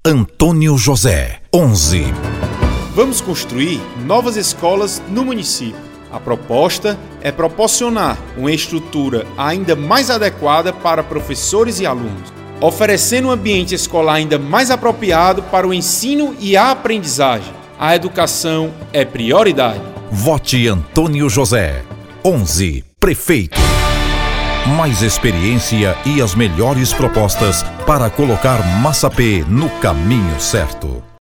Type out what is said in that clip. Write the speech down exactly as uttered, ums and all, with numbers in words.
Antônio José, onze. Vamos construir novas escolas no município. A proposta é proporcionar uma estrutura ainda mais adequada para professores e alunos, oferecendo um ambiente escolar ainda mais apropriado para o ensino e a aprendizagem. A educação é prioridade. Vote Antônio José, onze, prefeito. Mais experiência e as melhores propostas para colocar Massapê no caminho certo.